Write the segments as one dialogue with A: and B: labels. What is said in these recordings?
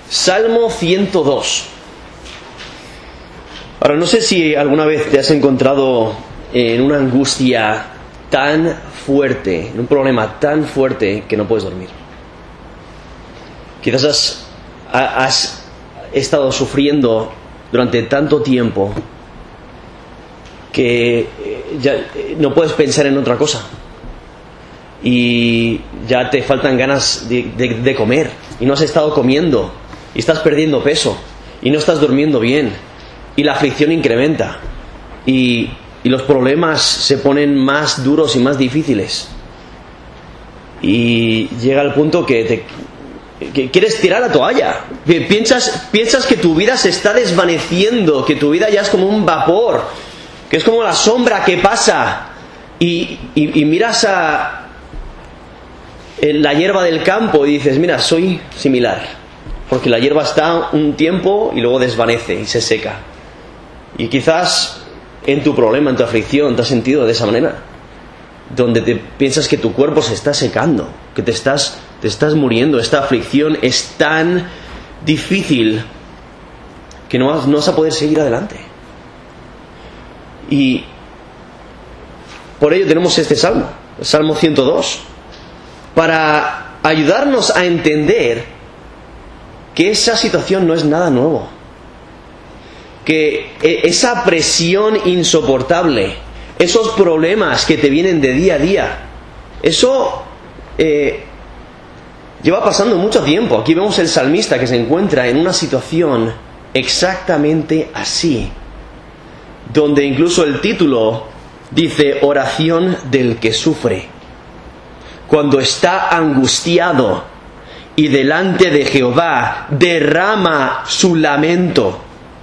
A: Salmo 102. Ahora, no sé si alguna vez te has encontrado en una angustia tan fuerte, en un problema tan fuerte que no puedes dormir. Quizás has estado sufriendo durante tanto tiempo que ya no puedes pensar en otra cosa y ya te faltan ganas de comer y no has estado comiendo y estás perdiendo peso y no estás durmiendo bien y la aflicción incrementa y los problemas se ponen más duros y más difíciles y llega el punto que quieres tirar la toalla. Piensas que tu vida se está desvaneciendo, que tu vida ya es como un vapor, que es como la sombra que pasa y miras a la hierba del campo y dices, mira, soy similar, porque la hierba está un tiempo y luego desvanece y se seca. Y quizás en tu problema, en tu aflicción, te has sentido de esa manera, donde te piensas que tu cuerpo se está secando, que te estás muriendo. Esta aflicción es tan difícil que no vas a poder seguir adelante. Y por ello tenemos este salmo, el Salmo 102, para ayudarnos a entender que esa situación no es nada nuevo, que esa presión insoportable, esos problemas que te vienen de día a día, eso lleva pasando mucho tiempo. Aquí vemos el salmista que se encuentra en una situación exactamente así, donde incluso el título dice oración del que sufre, cuando está angustiado y delante de Jehová derrama su lamento.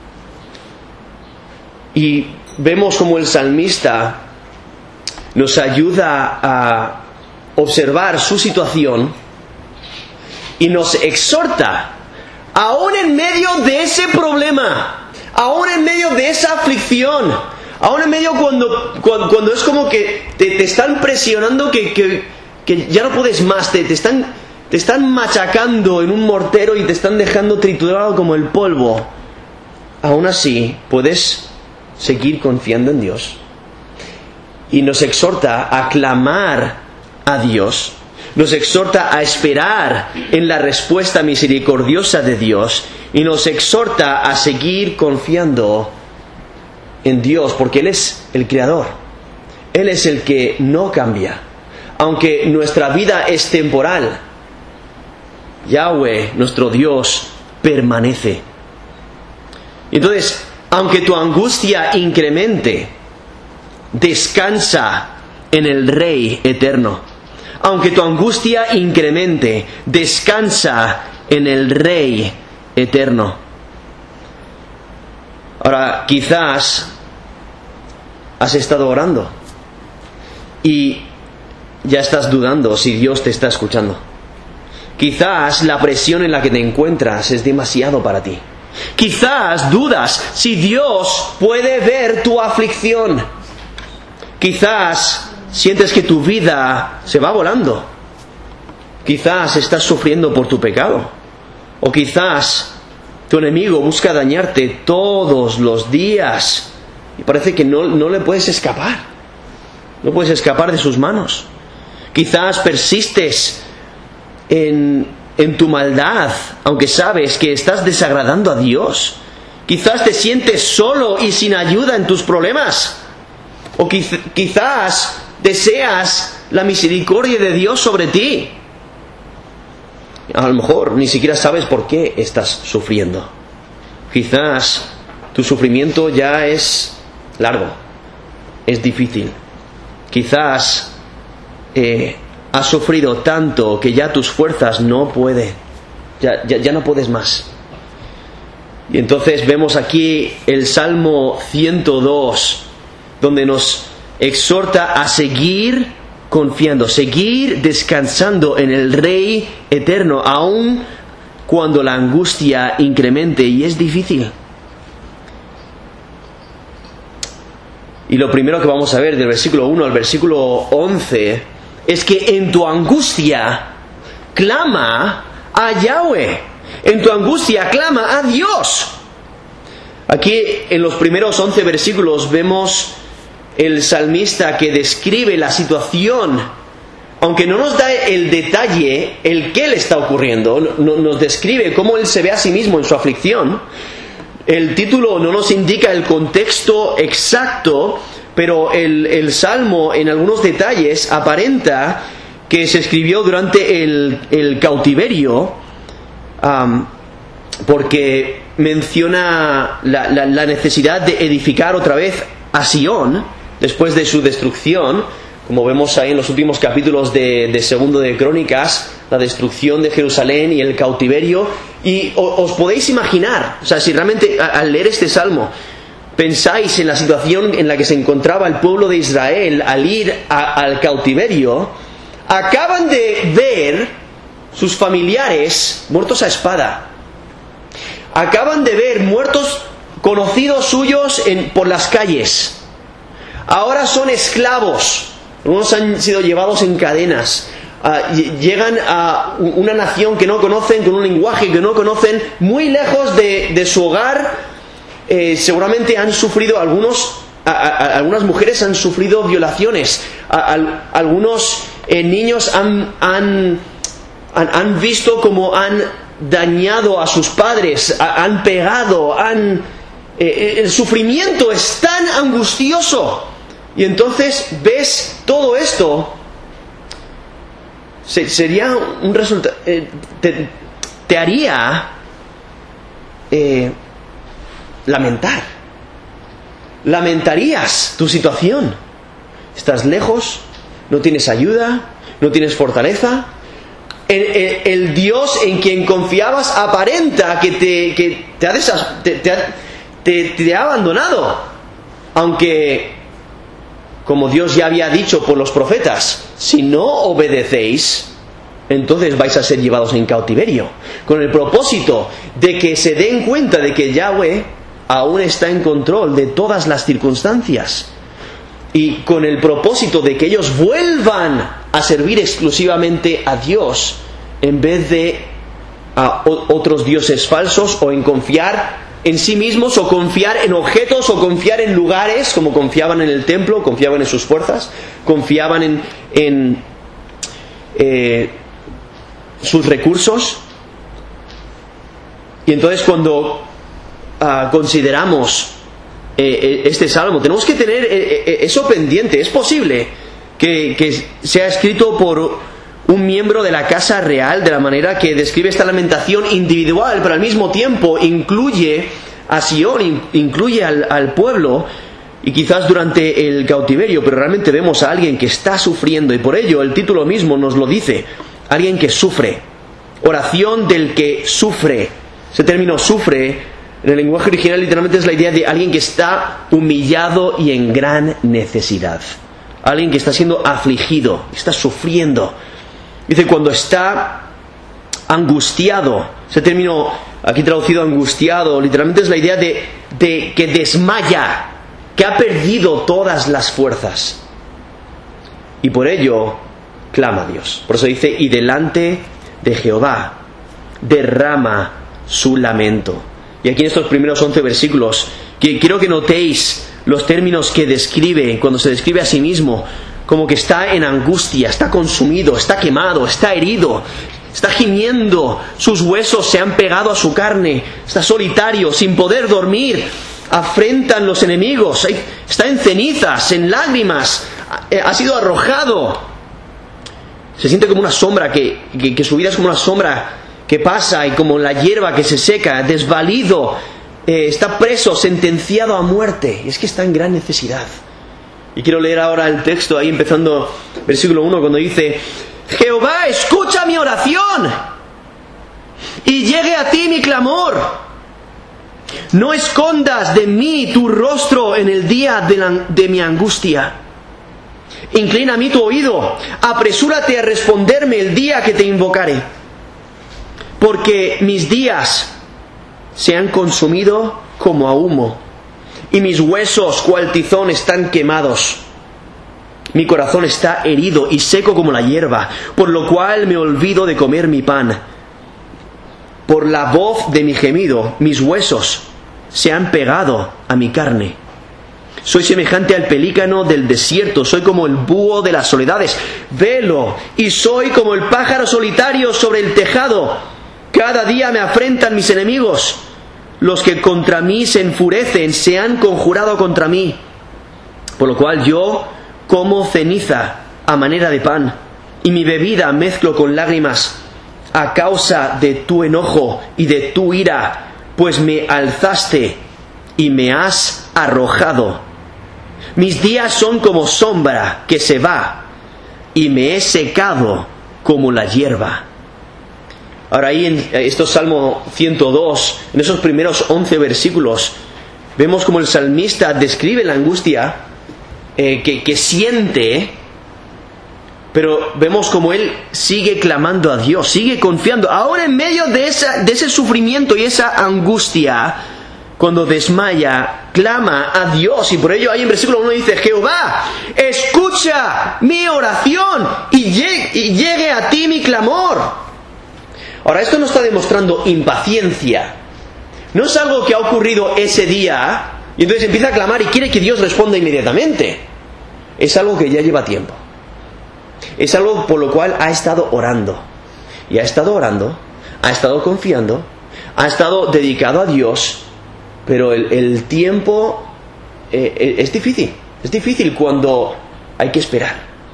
A: Y vemos como el salmista nos ayuda a observar su situación y nos exhorta, aún en medio de ese problema, aún en medio de esa aflicción, aún en medio cuando es como que te están presionando que ya no puedes más, te están machacando en un mortero y te están dejando triturado como el polvo, aún así puedes seguir confiando en Dios. Y nos exhorta a clamar a Dios, nos exhorta a esperar en la respuesta misericordiosa de Dios y nos exhorta a seguir confiando en Dios, porque Él es el Creador, Él es el que no cambia. Aunque nuestra vida es temporal, Yahweh, nuestro Dios, permanece. Entonces, aunque tu angustia incremente, descansa en el Rey eterno. Aunque tu angustia incremente, descansa en el Rey eterno. Ahora, quizás has estado orando y ya estás dudando si Dios te está escuchando. Quizás la presión en la que te encuentras es demasiado para ti. Quizás dudas si Dios puede ver tu aflicción. Quizás sientes que tu vida se va volando. Quizás estás sufriendo por tu pecado. O quizás tu enemigo busca dañarte todos los días y parece que no le puedes escapar. No puedes escapar de sus manos. Quizás persistes en tu maldad, aunque sabes que estás desagradando a Dios. Quizás te sientes solo y sin ayuda en tus problemas. O quizás deseas la misericordia de Dios sobre ti. A lo mejor ni siquiera sabes por qué estás sufriendo. Quizás tu sufrimiento ya es largo, es difícil. Quizás has sufrido tanto que ya tus fuerzas no pueden, ya no puedes más. Y entonces vemos aquí el Salmo 102, donde nos exhorta a seguir confiando, seguir descansando en el Rey eterno, aun cuando la angustia incremente y es difícil. Y lo primero que vamos a ver del versículo 1 al versículo 11 es que en tu angustia clama a Yahweh. En tu angustia clama a Dios. Aquí en los primeros 11 versículos vemos el salmista que describe la situación, aunque no nos da el detalle, el qué le está ocurriendo, nos describe cómo él se ve a sí mismo en su aflicción. El título no nos indica el contexto exacto, pero el salmo en algunos detalles aparenta que se escribió durante el cautiverio, porque menciona la necesidad de edificar otra vez a Sión después de su destrucción, como vemos ahí en los últimos capítulos de Segundo de Crónicas, la destrucción de Jerusalén y el cautiverio. Y os podéis imaginar, o sea, si realmente al leer este salmo pensáis en la situación en la que se encontraba el pueblo de Israel al ir al cautiverio, acaban de ver sus familiares muertos a espada. Acaban de ver muertos conocidos suyos por las calles. Ahora son esclavos. Algunos han sido llevados en cadenas. Llegan a una nación que no conocen, con un lenguaje que no conocen, muy lejos de su hogar. Seguramente han sufrido algunas mujeres han sufrido violaciones. Algunos niños han visto cómo han dañado a sus padres, han pegado, el sufrimiento es tan angustioso. Y entonces ves todo esto, sería un resultado, te haría lamentarías tu situación. Estás lejos, no tienes ayuda, no tienes fortaleza. El Dios en quien confiabas aparenta que te ha abandonado, aunque, como Dios ya había dicho por los profetas, si no obedecéis, entonces vais a ser llevados en cautiverio, con el propósito de que se den cuenta de que Yahweh aún está en control de todas las circunstancias, y con el propósito de que ellos vuelvan a servir exclusivamente a Dios en vez de a otros dioses falsos, o en confiar en sí mismos, o confiar en objetos, o confiar en lugares, como confiaban en el templo, confiaban en sus fuerzas, confiaban en sus recursos. Y entonces cuando consideramos este salmo, tenemos que tener eso pendiente. Es posible que sea escrito por un miembro de la casa real, de la manera que describe esta lamentación individual, pero al mismo tiempo incluye a Sion, incluye al pueblo, y quizás durante el cautiverio, pero realmente vemos a alguien que está sufriendo, y por ello el título mismo nos lo dice: alguien que sufre, oración del que sufre. Ese término sufre en el lenguaje original literalmente es la idea de alguien que está humillado y en gran necesidad, alguien que está siendo afligido, está sufriendo. Dice cuando está angustiado. Ese término aquí traducido angustiado literalmente es la idea de que desmaya, que ha perdido todas las fuerzas, y por ello clama a Dios. Por eso dice: y delante de Jehová derrama su lamento. Y aquí en estos primeros 11 versículos quiero que notéis los términos que describe cuando se describe a sí mismo, como que está en angustia, está consumido, está quemado, está herido, está gimiendo, sus huesos se han pegado a su carne, está solitario, sin poder dormir, afrentan los enemigos, está en cenizas, en lágrimas, ha sido arrojado. Se siente como una sombra, que su vida es como una sombra que pasa, y como la hierba que se seca, desvalido, está preso, sentenciado a muerte. Y es que está en gran necesidad. Y quiero leer ahora el texto, ahí empezando versículo 1, cuando dice: Jehová, escucha mi oración, y llegue a ti mi clamor. No escondas de mí tu rostro en el día de mi angustia. Inclina a mí tu oído, apresúrate a responderme el día que te invocare. Porque mis días se han consumido como a humo, y mis huesos cual tizón están quemados. Mi corazón está herido y seco como la hierba, por lo cual me olvido de comer mi pan, por la voz de mi gemido, mis huesos se han pegado a mi carne. Soy semejante al pelícano del desierto, soy como el búho de las soledades. Velo, y soy como el pájaro solitario sobre el tejado. Cada día me afrentan mis enemigos. Los que contra mí se enfurecen, se han conjurado contra mí. Por lo cual yo como ceniza a manera de pan, y mi bebida mezclo con lágrimas, a causa de tu enojo y de tu ira, pues me alzaste y me has arrojado. Mis días son como sombra que se va, y me he secado como la hierba. Ahora ahí en esto Salmo 102, en esos primeros 11 versículos, vemos como el salmista describe la angustia que siente, pero vemos como él sigue clamando a Dios, sigue confiando. Ahora en medio de ese sufrimiento y esa angustia, cuando desmaya, clama a Dios. Y por ello ahí en versículo 1 dice: Jehová, escucha mi oración y llegue a ti mi clamor. Ahora esto no está demostrando impaciencia. No es algo que ha ocurrido ese día y entonces empieza a clamar y quiere que Dios responda inmediatamente. Es algo que ya lleva tiempo. Es algo por lo cual ha estado orando. Y ha estado orando, ha estado confiando, ha estado dedicado a Dios. Pero el tiempo es difícil. Es difícil cuando hay que esperar.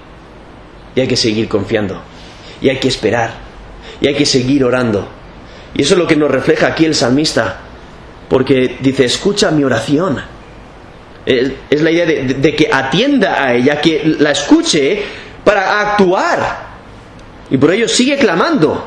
A: Y hay que seguir confiando. Y hay que esperar. Y hay que seguir orando. Y eso es lo que nos refleja aquí el salmista. Porque dice: escucha mi oración. Es la idea de que atienda a ella, que la escuche para actuar. Y por ello sigue clamando.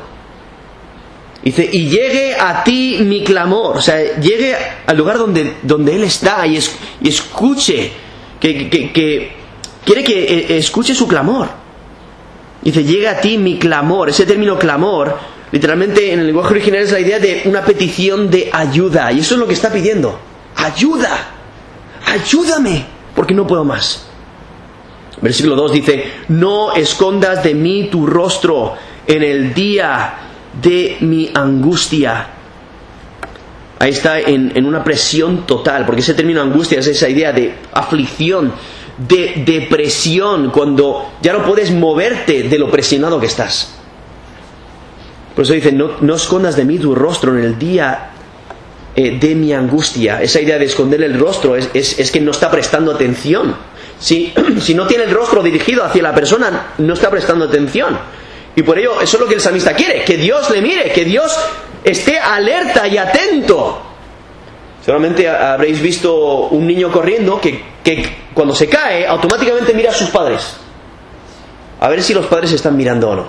A: Dice: y llegue a ti mi clamor. O sea, llegue al lugar donde Él está y escuche. Que quiere que escuche su clamor. Dice: llegue a ti mi clamor. Ese término clamor, literalmente en el lenguaje original, es la idea de una petición de ayuda. Y eso es lo que está pidiendo. Ayuda. Ayúdame, porque no puedo más. Versículo 2 dice: no escondas de mí tu rostro en el día de mi angustia. Ahí está en una presión total, porque ese término angustia es esa idea de aflicción, de depresión, cuando ya no puedes moverte de lo presionado que estás. Por eso dice: no escondas de mí tu rostro en el día de mi angustia. Esa idea de esconderle el rostro es que no está prestando atención. Si no tiene el rostro dirigido hacia la persona, no está prestando atención. Y por ello, eso es lo que el salmista quiere: que Dios le mire, que Dios esté alerta y atento. Seguramente habréis visto un niño corriendo que cuando se cae, automáticamente mira a sus padres, a ver si los padres están mirando o no.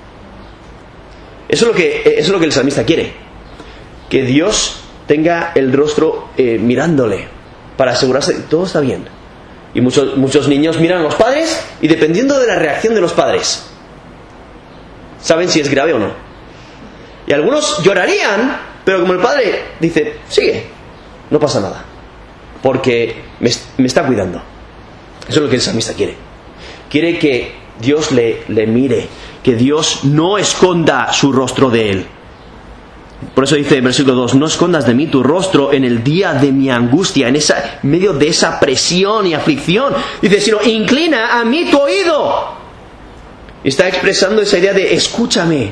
A: Eso es lo que el salmista quiere: que Dios tenga el rostro mirándole, para asegurarse que todo está bien. Y muchos niños miran a los padres y, dependiendo de la reacción de los padres, saben si es grave o no. Y algunos llorarían, pero como el padre dice: sigue, no pasa nada, porque me está cuidando. Eso es lo que el salmista quiere. Quiere que Dios le mire, que Dios no esconda su rostro de él. Por eso dice en versículo 2: no escondas de mí tu rostro en el día de mi angustia, en medio de esa presión y aflicción. Dice: sino inclina a mí tu oído. Está expresando esa idea de: escúchame,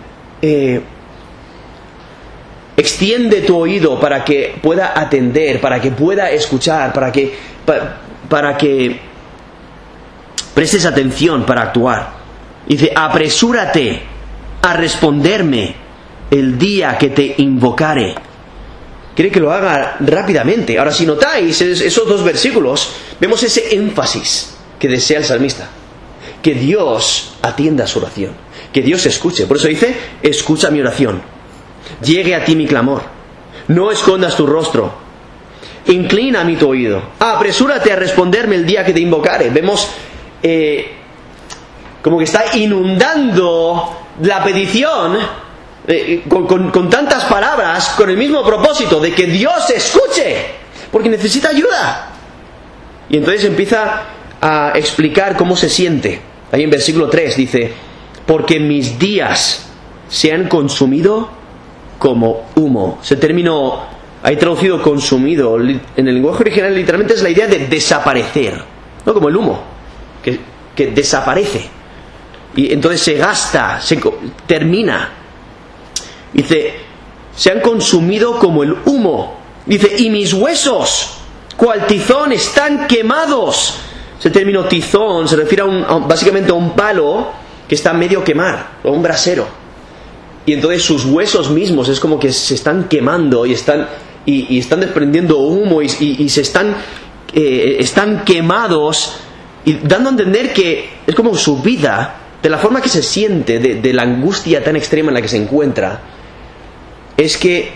A: extiende tu oído para que pueda atender, para que pueda escuchar, para que prestes atención para actuar. Dice: apresúrate a responderme el día que te invocare. Quiere que lo haga rápidamente. Ahora, si notáis esos dos versículos, vemos ese énfasis que desea el salmista: que Dios atienda a su oración, que Dios escuche. Por eso dice: escucha mi oración, llegue a ti mi clamor, no escondas tu rostro, inclina a mí tu oído, apresúrate a responderme el día que te invocare. Vemos como que está inundando la petición con tantas palabras, con el mismo propósito de que Dios escuche, porque necesita ayuda. Y entonces empieza a explicar cómo se siente. Ahí en versículo 3 dice: porque mis días se han consumido como humo. Ese término ahí traducido consumido, en el lenguaje original literalmente es la idea de desaparecer, ¿no? Como el humo, que desaparece. Y entonces se gasta, termina. Dice, se han consumido como el humo. Dice, y mis huesos, cual tizón, están quemados. Ese término tizón se refiere básicamente a un palo que está medio quemar, o un brasero. Y entonces sus huesos mismos es como que se están quemando y están desprendiendo humo y se están quemados, y dando a entender que es como su vida, de la forma que se siente, de la angustia tan extrema en la que se encuentra, es que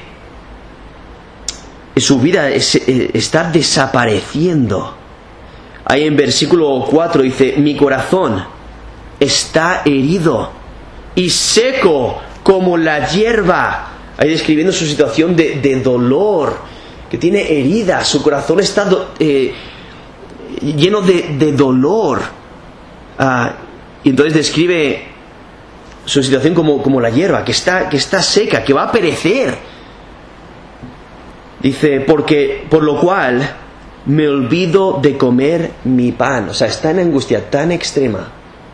A: su vida está desapareciendo. Ahí en versículo 4 dice, mi corazón está herido y seco como la hierba. Ahí describiendo su situación de dolor, que tiene heridas, su corazón está lleno de dolor. Y entonces describe su situación como la hierba, que está seca, que va a perecer. Dice, por lo cual me olvido de comer mi pan. O sea, está en angustia tan extrema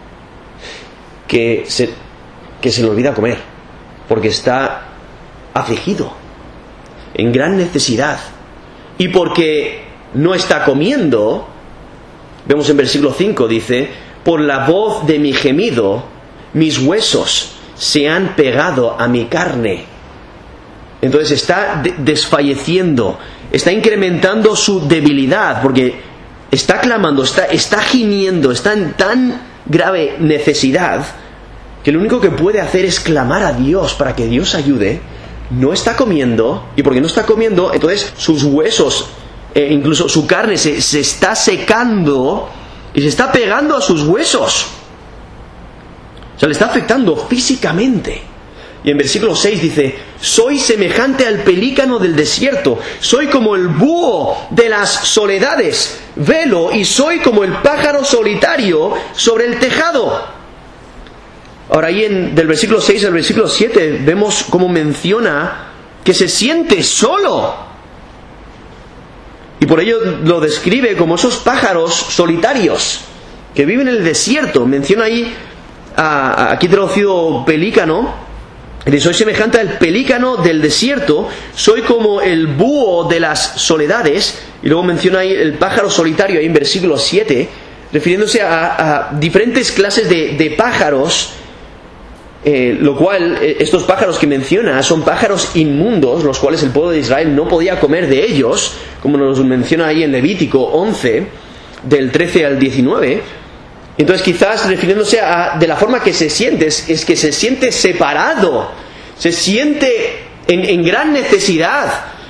A: que se le olvida comer, porque está afligido, en gran necesidad. Y porque no está comiendo, vemos en versículo 5, dice, por la voz de mi gemido, mis huesos se han pegado a mi carne. Entonces está desfalleciendo, está incrementando su debilidad, porque está clamando, está gimiendo, está en tan grave necesidad que lo único que puede hacer es clamar a Dios para que Dios ayude. No está comiendo, y porque no está comiendo, entonces sus huesos, incluso su carne se está secando y se está pegando a sus huesos. O sea, le está afectando físicamente. Y en versículo 6 dice, soy semejante al pelícano del desierto, soy como el búho de las soledades, velo, y soy como el pájaro solitario sobre el tejado. Ahora ahí del versículo 6 al versículo 7 vemos cómo menciona que se siente solo. Y por ello lo describe como esos pájaros solitarios que viven en el desierto. Menciona ahí, aquí traducido pelícano, dice, soy semejante al pelícano del desierto, soy como el búho de las soledades. Y luego menciona ahí el pájaro solitario, ahí en versículo 7, refiriéndose a diferentes clases de pájaros. Lo cual, estos pájaros que menciona son pájaros inmundos, los cuales el pueblo de Israel no podía comer de ellos, como nos menciona ahí en Levítico 11, del 13 al 19. Entonces quizás refiriéndose de la forma que se siente, es que se siente separado, se siente en gran necesidad,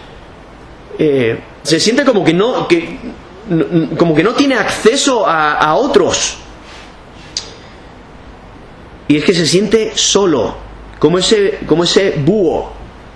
A: se siente como que no tiene acceso a otros. Y es que se siente solo, como ese búho,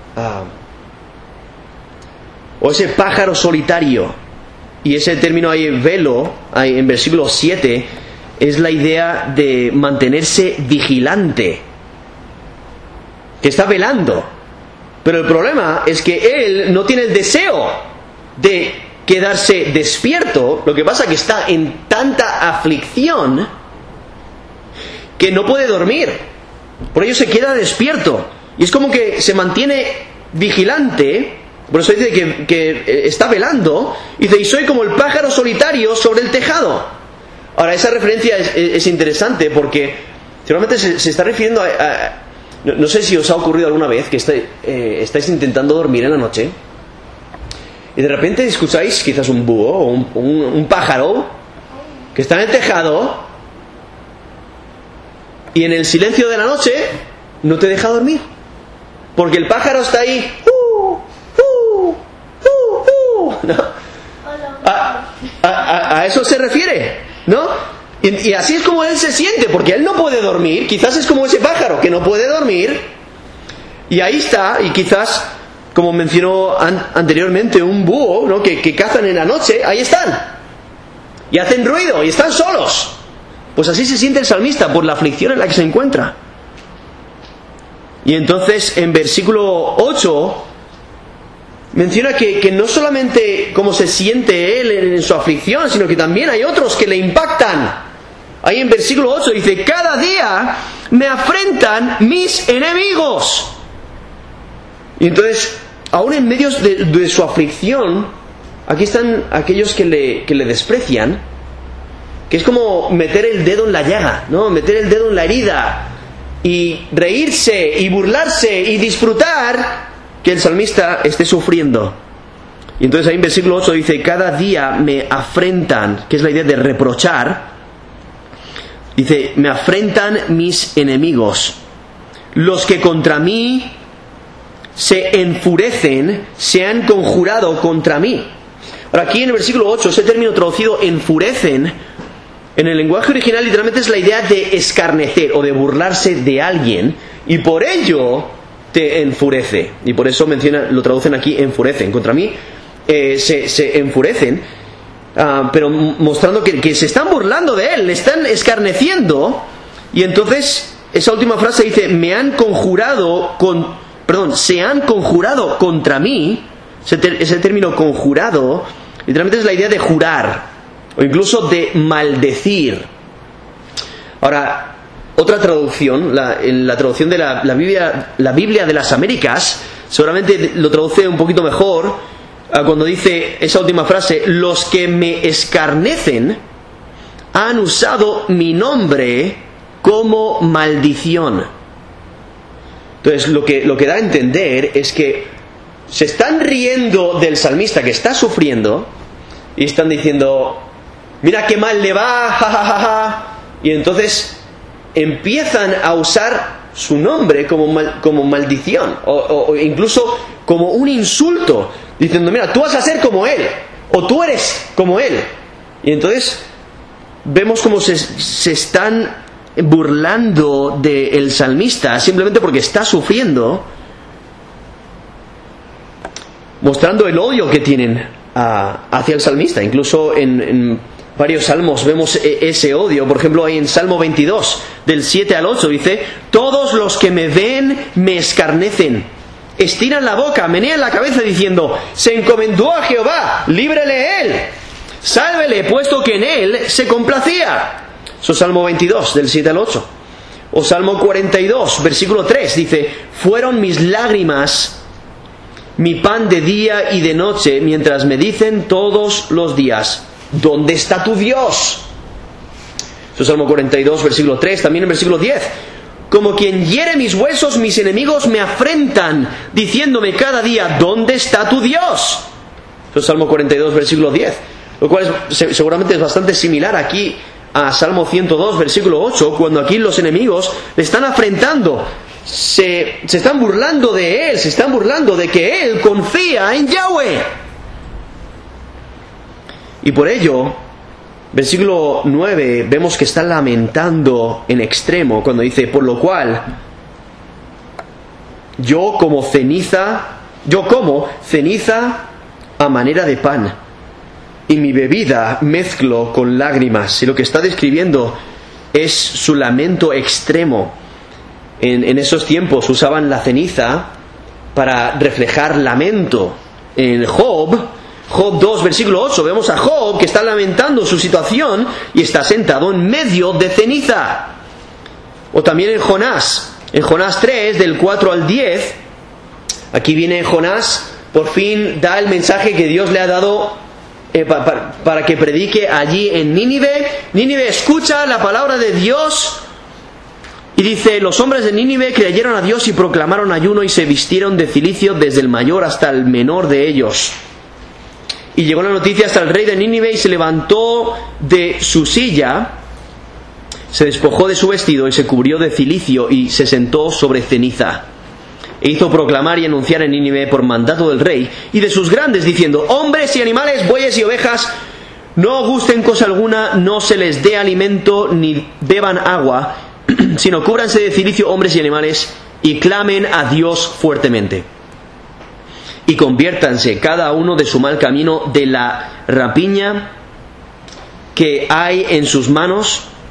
A: o ese pájaro solitario. Y ese término ahí, velo, ahí en versículo 7, es la idea de mantenerse vigilante, que está velando. Pero el problema es que él no tiene el deseo de quedarse despierto. Lo que pasa es que está en tanta aflicción que no puede dormir, por ello se queda despierto, y es como que se mantiene vigilante. Por eso dice que está velando, y dice, y soy como el pájaro solitario sobre el tejado. Ahora, esa referencia es interesante, porque seguramente se está refiriendo no sé si os ha ocurrido alguna vez que estáis intentando dormir en la noche, y de repente escucháis quizás un búho o un pájaro que está en el tejado, y en el silencio de la noche no te deja dormir, porque el pájaro está ahí, ¿no? A eso se refiere, ¿no? Y así es como él se siente, porque él no puede dormir. Quizás es como ese pájaro que no puede dormir, y ahí está. Y quizás, como mencionó anteriormente, un búho, ¿no? que cazan en la noche, ahí están, y hacen ruido, y están solos. Pues así se siente el salmista por la aflicción en la que se encuentra. Y entonces en versículo 8 menciona que no solamente cómo se siente él en su aflicción, sino que también hay otros que le impactan. Ahí en versículo 8 dice: cada día me afrentan mis enemigos. Y entonces, aún en medio de su aflicción, aquí están aquellos que le desprecian, que es como meter el dedo en la llaga, ¿no? Meter el dedo en la herida y reírse y burlarse y disfrutar que el salmista esté sufriendo. Y entonces ahí en versículo 8 dice: cada día me afrentan, que es la idea de reprochar. Dice: me afrentan mis enemigos, los que contra mí se enfurecen, se han conjurado contra mí. Ahora aquí en el versículo 8, ese término traducido enfurecen, en el lenguaje original literalmente es la idea de escarnecer o de burlarse de alguien, y por ello te enfurece. Y por eso lo traducen aquí enfurecen. Contra mí se enfurecen, pero mostrando que se están burlando de él, le están escarneciendo. Y entonces esa última frase dice: se han conjurado contra mí. Ese término conjurado literalmente es la idea de jurar o incluso de maldecir. Ahora, otra traducción, en la traducción de la Biblia de las Américas, seguramente lo traduce un poquito mejor cuando dice esa última frase: los que me escarnecen han usado mi nombre como maldición. Entonces lo que da a entender es que se están riendo del salmista que está sufriendo y están diciendo: mira qué mal le va, jajajaja. Y entonces empiezan a usar su nombre como maldición o incluso como un insulto, diciendo: mira, tú vas a ser como él, o tú eres como él. Y entonces vemos cómo se están burlando del salmista simplemente porque está sufriendo, mostrando el odio que tienen hacia el salmista. Incluso en varios salmos vemos ese odio. Por ejemplo, ahí en Salmo 22, del 7 al 8, dice: todos los que me ven me escarnecen, estiran la boca, menean la cabeza diciendo: se encomendó a Jehová, líbrele él, sálvele, puesto que en él se complacía. Eso es Salmo 22, del 7 al 8. O Salmo 42, versículo 3, dice: fueron mis lágrimas mi pan de día y de noche, mientras me dicen todos los días: ¿dónde está tu Dios? Eso es Salmo 42, versículo 3. También en versículo 10: como quien hiere mis huesos, mis enemigos me afrentan, diciéndome cada día: ¿dónde está tu Dios? Eso es Salmo 42, versículo 10. Lo cual seguramente es bastante similar aquí a Salmo 102, versículo 8, cuando aquí los enemigos le están afrentando, se están burlando de él, se están burlando de que él confía en Yahweh. Y por ello, versículo 9, vemos que está lamentando en extremo cuando dice: por lo cual yo como ceniza a manera de pan, y mi bebida mezclo con lágrimas. Y lo que está describiendo es su lamento extremo. En esos tiempos usaban la ceniza para reflejar lamento. En Job 2, versículo 8, vemos a Job que está lamentando su situación y está sentado en medio de ceniza. O también en Jonás 3, del 4 al 10, aquí viene Jonás, por fin da el mensaje que Dios le ha dado para que predique allí en Nínive. Nínive escucha la palabra de Dios y dice: los hombres de Nínive creyeron a Dios y proclamaron ayuno y se vistieron de cilicio desde el mayor hasta el menor de ellos. Y llegó la noticia hasta el rey de Nínive y se levantó de su silla, se despojó de su vestido y se cubrió de cilicio y se sentó sobre ceniza. E hizo proclamar y anunciar en Nínive por mandato del rey y de sus grandes, diciendo: hombres y animales, bueyes y ovejas, no gusten cosa alguna, no se les dé alimento ni beban agua, sino cúbranse de cilicio hombres y animales y clamen a Dios fuertemente. Y conviértanse cada uno de su mal camino, de la rapiña que hay en sus manos,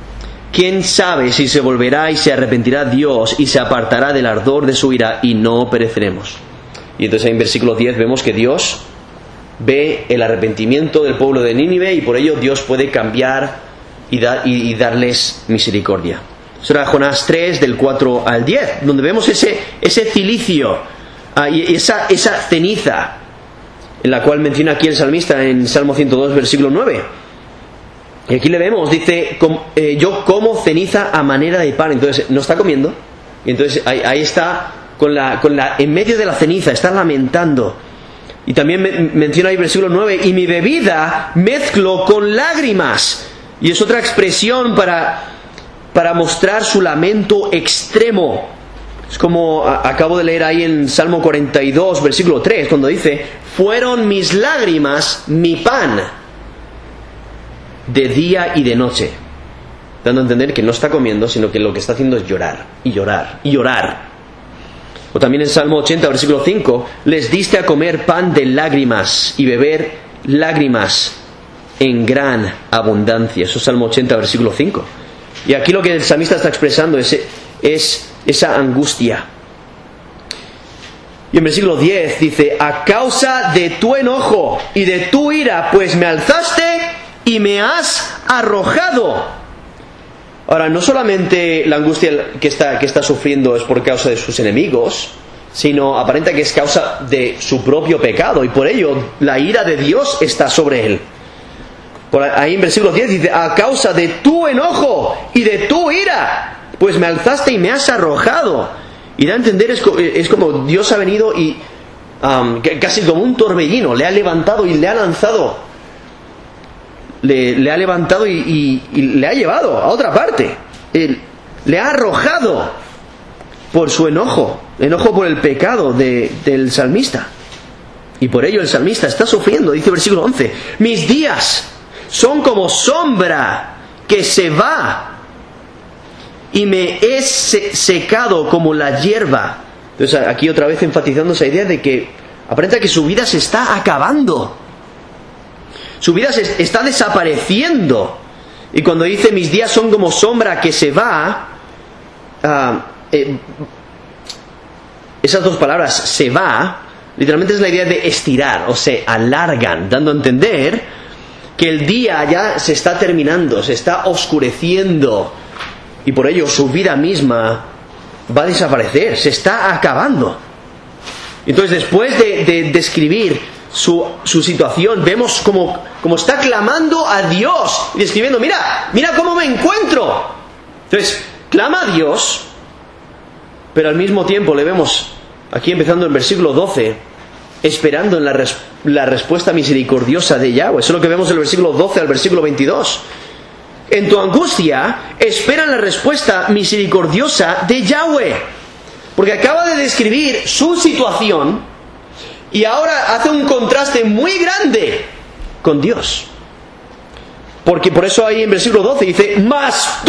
A: ¿quién sabe si se volverá y se arrepentirá Dios y se apartará del ardor de su ira y no pereceremos? Y entonces en versículo 10 vemos que Dios ve el arrepentimiento del pueblo de Nínive y por ello Dios puede cambiar y darles misericordia. Eso era Jonás 3 del 4 al 10, donde vemos ese cilicio y esa ceniza, en la cual menciona aquí el salmista en Salmo 102 versículo 9. Y aquí le vemos, dice, yo como ceniza a manera de pan. Entonces no está comiendo, y entonces ahí está en medio de la ceniza, está lamentando. Y también menciona ahí versículo 9, y mi bebida mezclo con lágrimas. Y es otra expresión para mostrar su lamento extremo. Es como acabo de leer ahí en Salmo 42 versículo 3, cuando dice, fueron mis lágrimas mi pan de día y de noche, dando a entender que no está comiendo, sino que lo que está haciendo es llorar y llorar y llorar. O también en Salmo 80 versículo 5, les diste a comer pan de lágrimas y beber lágrimas en gran abundancia. Eso es Salmo 80 versículo 5. Y aquí lo que el salmista está expresando es esa angustia. Y en versículo 10 dice, a causa de tu enojo y de tu ira, pues me alzaste y me has arrojado. Ahora, no solamente la angustia que está sufriendo es por causa de sus enemigos, sino aparenta que es causa de su propio pecado, y por ello la ira de Dios está sobre él. Por ahí en versículo 10 dice, a causa de tu enojo y de tu ira, pues me alzaste y me has arrojado. Y da a entender, es como Dios ha venido y casi como un torbellino, le ha levantado y le ha lanzado. Le ha levantado y le ha llevado a otra parte. Le ha arrojado por su enojo por el pecado del salmista. Y por ello el salmista está sufriendo. Dice versículo 11, mis días son como sombra que se va y me he secado como la hierba. Entonces aquí otra vez enfatizando esa idea de que aparenta que su vida se está acabando. Su vida se está desapareciendo. Y cuando dice mis días son como sombra que se va, esas dos palabras, se va, literalmente es la idea de estirar, o se alargan, dando a entender que el día ya se está terminando, se está oscureciendo, y por ello su vida misma va a desaparecer, se está acabando. Entonces, después de describir su situación, vemos como está clamando a Dios y describiendo, mira cómo me encuentro. Entonces clama a Dios, pero al mismo tiempo le vemos aquí empezando en versículo 12 esperando en la respuesta misericordiosa de Yahweh. Eso es lo que vemos del versículo 12 al versículo 22. En tu angustia espera la respuesta misericordiosa de Yahweh, porque acaba de describir su situación y ahora hace un contraste muy grande con Dios. Porque por eso ahí en versículo 12 dice, mas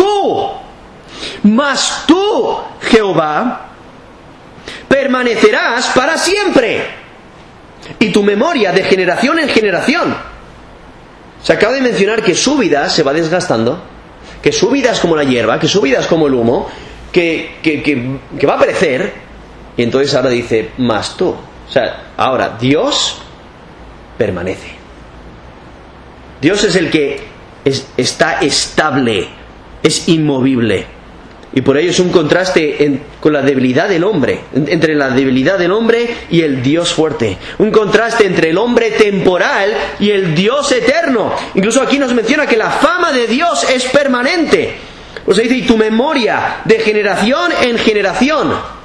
A: tú, Jehová, permanecerás para siempre, y tu memoria de generación en generación. Se acaba de mencionar que su vida se va desgastando, que su vida es como la hierba, que su vida es como el humo, que va a perecer, y entonces ahora dice, mas tú. O sea, ahora Dios permanece. Dios es el que está estable, es inmovible. Y por ello es un contraste con la debilidad del hombre, entre la debilidad del hombre y el Dios fuerte. Un contraste entre el hombre temporal y el Dios eterno. Incluso aquí nos menciona que la fama de Dios es permanente. O sea, dice, y tu memoria de generación en generación.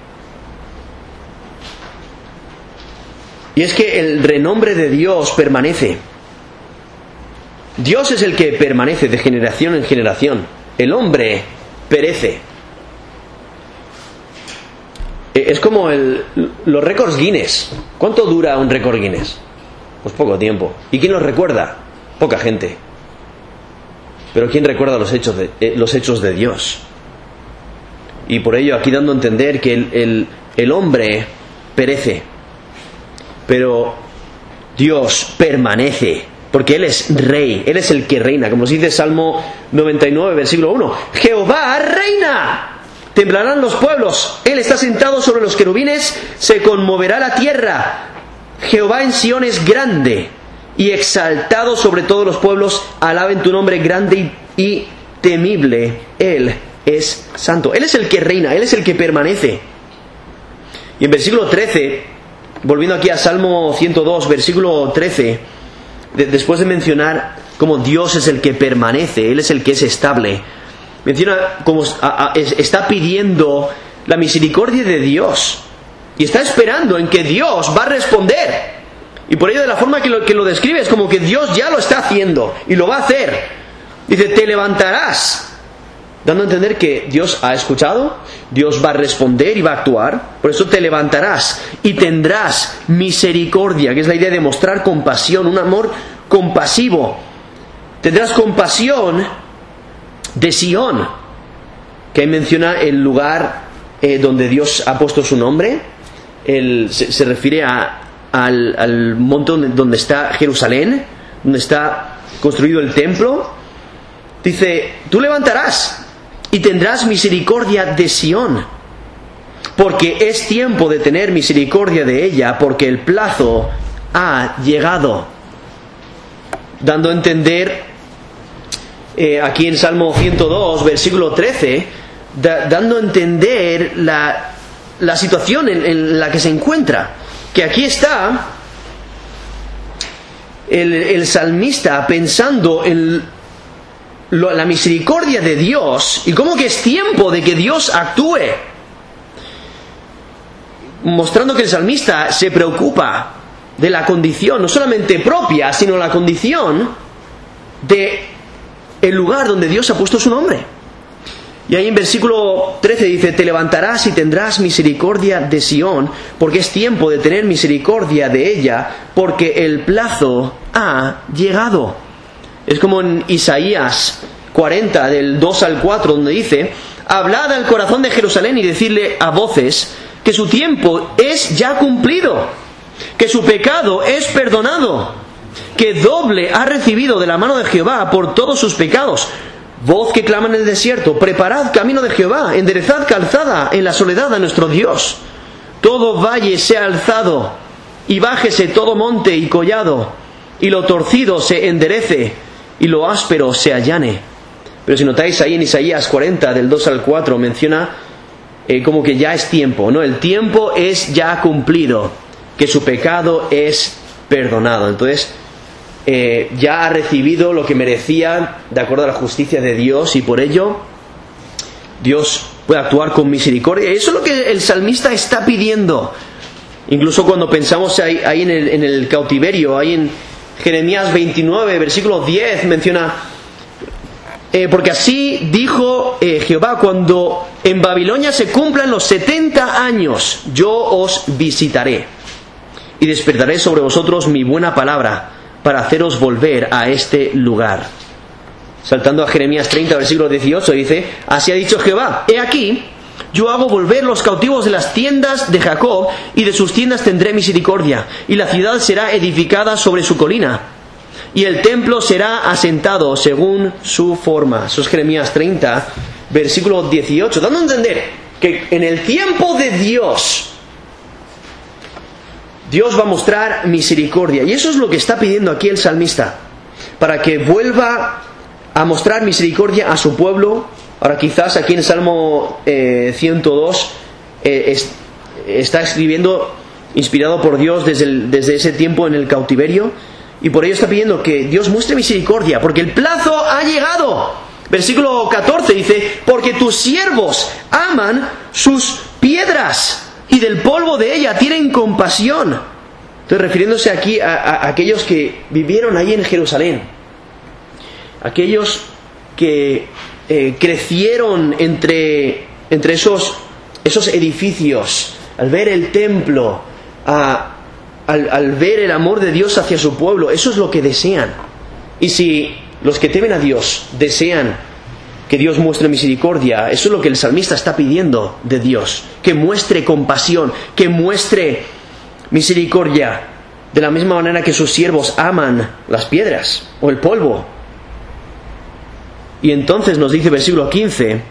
A: Y es que el renombre de Dios permanece. Dios es el que permanece de generación en generación. El hombre perece. Es como los récords Guinness. ¿Cuánto dura un récord Guinness? Pues poco tiempo. ¿Y quién los recuerda? Poca gente. Pero ¿quién recuerda los hechos de Dios? Y por ello aquí dando a entender que el hombre perece, pero Dios permanece porque Él es rey, Él es el que reina, como se dice Salmo 99, versículo 1. Jehová reina, temblarán los pueblos, Él está sentado sobre los querubines, se conmoverá la tierra. Jehová en Sión es grande y exaltado sobre todos los pueblos, alaben tu nombre grande y temible, Él es santo. Él es el que reina, Él es el que permanece. Y en versículo 13, volviendo aquí a Salmo 102, versículo 13, después de mencionar cómo Dios es el que permanece, Él es el que es estable, menciona cómo está pidiendo la misericordia de Dios y está esperando en que Dios va a responder. Y por ello, de la forma que lo describe, es como que Dios ya lo está haciendo y lo va a hacer. Dice, te levantarás, dando a entender que Dios ha escuchado, Dios va a responder y va a actuar. Por eso te levantarás y tendrás misericordia, que es la idea de mostrar compasión, un amor compasivo. Tendrás compasión de Sión, que ahí menciona el lugar donde Dios ha puesto su nombre. Se refiere al monte donde está Jerusalén, donde está construido el templo. Dice, tú levantarás y tendrás misericordia de Sión, porque es tiempo de tener misericordia de ella, porque el plazo ha llegado. Dando a entender, aquí en Salmo 102, versículo 13, dando a entender la situación en la que se encuentra. Que aquí está el salmista pensando en la misericordia de Dios y cómo que es tiempo de que Dios actúe, mostrando que el salmista se preocupa de la condición no solamente propia, sino la condición de el lugar donde Dios ha puesto su nombre. Y ahí en versículo 13 dice, te levantarás y tendrás misericordia de Sión, porque es tiempo de tener misericordia de ella, porque el plazo ha llegado. Es como en Isaías 40, del 2 al 4, donde dice, hablad al corazón de Jerusalén y decidle a voces que su tiempo es ya cumplido, que su pecado es perdonado, que doble ha recibido de la mano de Jehová por todos sus pecados. Voz que clama en el desierto, preparad camino de Jehová, enderezad calzada en la soledad a nuestro Dios. Todo valle sea alzado, y bájese todo monte y collado, y lo torcido se enderece, y lo áspero se allane. Pero si notáis ahí en Isaías 40, del 2 al 4, menciona como que ya es tiempo, ¿no? El tiempo es ya cumplido, que su pecado es perdonado. Entonces, ya ha recibido lo que merecía de acuerdo a la justicia de Dios, y por ello Dios puede actuar con misericordia. Eso es lo que el salmista está pidiendo. Incluso cuando pensamos ahí en el cautiverio, ahí en Jeremías 29, versículo 10, menciona, porque así dijo Jehová, cuando en Babilonia se cumplan los 70 años, yo os visitaré y despertaré sobre vosotros mi buena palabra, para haceros volver a este lugar. Saltando a Jeremías 30, versículo 18, dice, así ha dicho Jehová, he aquí, yo hago volver los cautivos de las tiendas de Jacob, y de sus tiendas tendré misericordia, y la ciudad será edificada sobre su colina, y el templo será asentado según su forma. Eso es Jeremías 30, versículo 18, dando a entender que en el tiempo de Dios va a mostrar misericordia. Y eso es lo que está pidiendo aquí el salmista, para que vuelva a mostrar misericordia a su pueblo. Ahora quizás aquí en el Salmo 102 está escribiendo inspirado por Dios desde ese tiempo en el cautiverio, y por ello está pidiendo que Dios muestre misericordia, porque el plazo ha llegado. Versículo 14 dice, porque tus siervos aman sus piedras, y del polvo de ella tienen compasión. Entonces, refiriéndose aquí a aquellos que vivieron ahí en Jerusalén, aquellos que crecieron entre esos edificios, al ver el templo, al ver el amor de Dios hacia su pueblo. Eso es lo que desean. Y si los que temen a Dios desean que Dios muestre misericordia, eso es lo que el salmista está pidiendo de Dios, que muestre compasión, que muestre misericordia. de la misma manera que sus siervos aman las piedras o el polvo. Y entonces nos dice versículo 15: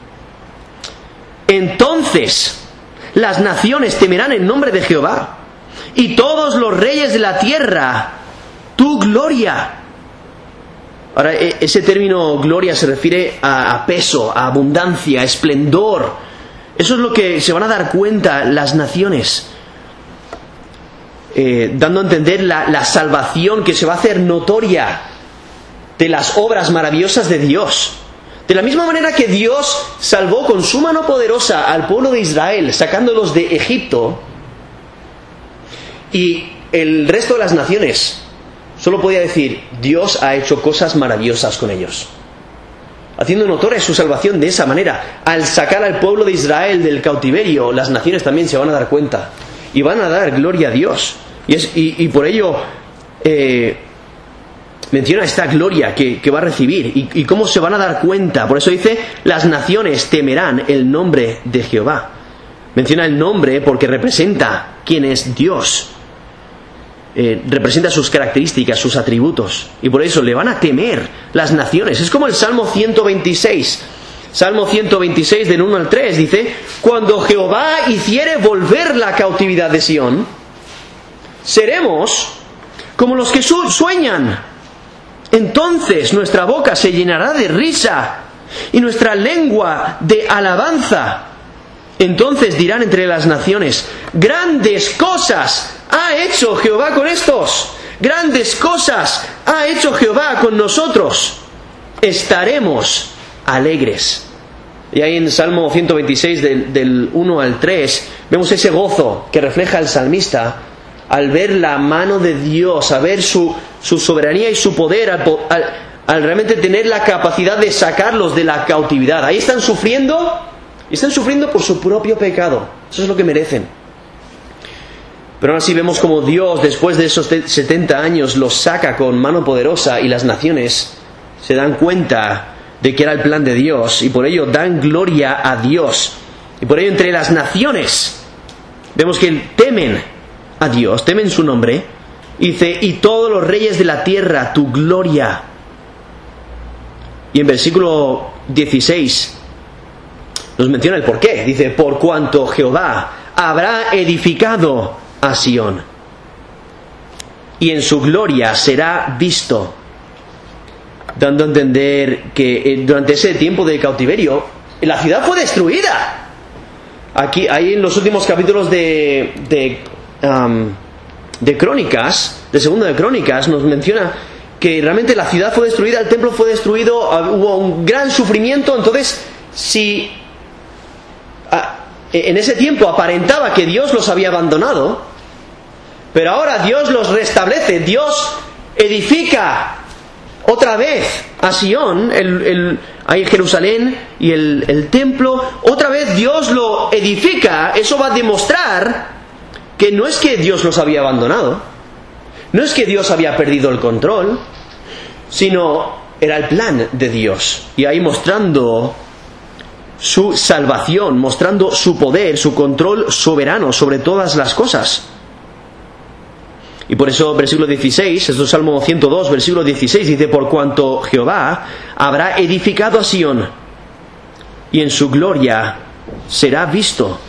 A: entonces las naciones temerán el nombre de Jehová, y todos los reyes de la tierra tu gloria. Ahora, ese término gloria se refiere a peso, a abundancia, a esplendor. Eso es lo que se van a dar cuenta las naciones, dando a entender la salvación que se va a hacer notoria de las obras maravillosas de Dios. De la misma manera que Dios salvó con su mano poderosa al pueblo de Israel, sacándolos de Egipto, y el resto de las naciones solo podía decir: Dios ha hecho cosas maravillosas con ellos, haciendo notoria su salvación de esa manera. Al sacar al pueblo de Israel del cautiverio, las naciones también se van a dar cuenta y van a dar gloria a Dios. Y por ello menciona esta gloria que va a recibir y cómo se van a dar cuenta. Por eso dice: las naciones temerán el nombre de Jehová. Menciona el nombre porque representa quién es Dios. Representa sus características, sus atributos, y por eso le van a temer las naciones. Es como el Salmo 126. Salmo 126 del 1 al 3 dice: cuando Jehová hiciere volver la cautividad de Sión, seremos como los que sueñan. Entonces nuestra boca se llenará de risa y nuestra lengua de alabanza. Entonces dirán entre las naciones: grandes cosas ha hecho Jehová con estos, grandes cosas ha hecho Jehová con nosotros, estaremos alegres. Y ahí en Salmo 126 del 1 al 3 vemos ese gozo que refleja el salmista al ver la mano de Dios, a ver su soberanía y su poder, al realmente tener la capacidad de sacarlos de la cautividad. Ahí están sufriendo por su propio pecado. Eso es lo que merecen. Pero aún así vemos como Dios, después de esos 70 años, los saca con mano poderosa, y las naciones se dan cuenta de que era el plan de Dios, y por ello dan gloria a Dios. Y por ello entre las naciones vemos que temen a Dios, temen su nombre. Y dice: y todos los reyes de la tierra tu gloria. Y en versículo 16 nos menciona el porqué. Dice: por cuanto Jehová habrá edificado a Sión, y en su gloria será visto. Dando a entender que durante ese tiempo de cautiverio la ciudad fue destruida. Ahí en los últimos capítulos de Crónicas, de Segunda de Crónicas, nos menciona que realmente la ciudad fue destruida, el templo fue destruido, hubo un gran sufrimiento. Entonces, si en ese tiempo aparentaba que Dios los había abandonado, pero ahora Dios los restablece, Dios edifica otra vez a Sión, ahí Jerusalén y el templo, otra vez Dios lo edifica. Eso va a demostrar que no es que Dios los había abandonado, no es que Dios había perdido el control, sino era el plan de Dios. Y ahí mostrando su salvación, mostrando su poder, su control soberano sobre todas las cosas. Y por eso versículo 16, esto es Salmo 102, versículo 16, dice: por cuanto Jehová habrá edificado a Sión, y en su gloria será visto.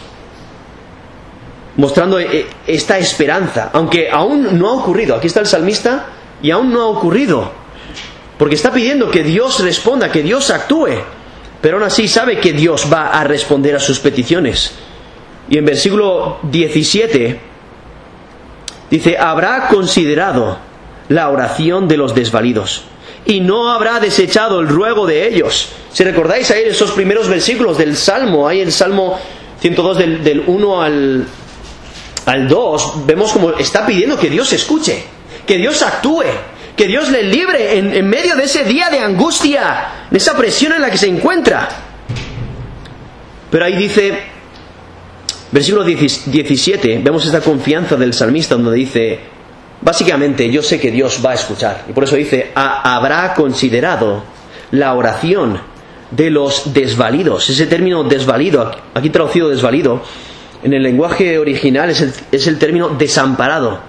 A: Mostrando esta esperanza, aunque aún no ha ocurrido. Aquí está el salmista y aún no ha ocurrido, porque está pidiendo que Dios responda, que Dios actúe, pero aún así sabe que Dios va a responder a sus peticiones. Y en versículo 17 dice: habrá considerado la oración de los desvalidos y no habrá desechado el ruego de ellos. Si recordáis ahí esos primeros versículos del Salmo, ahí en el Salmo 102 del 1 al 2, vemos como está pidiendo que Dios escuche, que Dios actúe, que Dios le libre en medio de ese día de angustia, de esa presión en la que se encuentra. Pero ahí dice, versículo 17, vemos esta confianza del salmista donde dice, básicamente, yo sé que Dios va a escuchar. Y por eso dice, habrá considerado la oración de los desvalidos. Ese término desvalido, aquí traducido desvalido, en el lenguaje original es el término desamparado.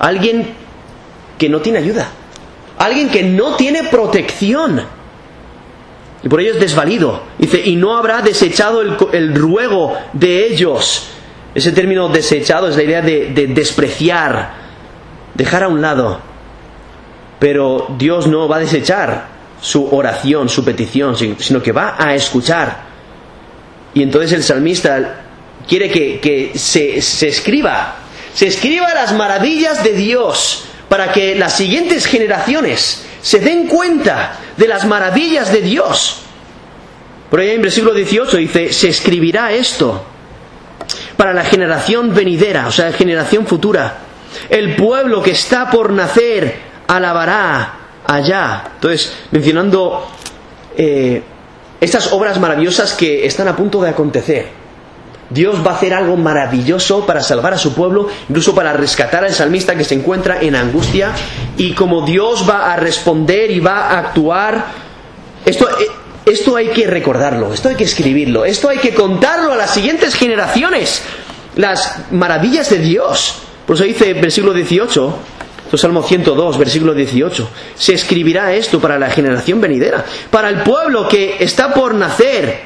A: alguien que no tiene ayuda, alguien que no tiene protección, y por ello es desvalido. Dice, y no habrá desechado el ruego de ellos. Ese término desechado es la idea de despreciar, dejar a un lado. Pero Dios no va a desechar su oración, su petición, sino que va a escuchar. Y entonces el salmista quiere que se escriba las maravillas de Dios, para que las siguientes generaciones se den cuenta de las maravillas de Dios. Por ahí en versículo 18 dice, se escribirá esto para la generación venidera, o sea, generación futura. El pueblo que está por nacer alabará allá. Entonces, mencionando estas obras maravillosas que están a punto de acontecer. Dios va a hacer algo maravilloso para salvar a su pueblo, incluso para rescatar al salmista que se encuentra en angustia. Y como Dios va a responder y va a actuar, esto hay que recordarlo, esto hay que escribirlo, esto hay que contarlo a las siguientes generaciones, las maravillas de Dios. Por eso dice versículo 18, Salmo 102, versículo 18, se escribirá esto para la generación venidera, para el pueblo que está por nacer.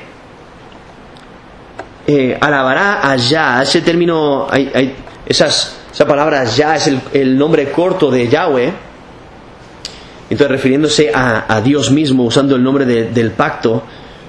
A: Alabará allá. Ese término, esa palabra allá es el nombre corto de Yahweh, entonces refiriéndose a Dios mismo, usando el nombre del pacto.